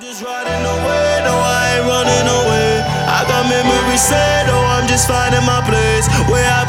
just riding away, no, I ain't running away. I got memories set, oh, I'm just finding my place. Where I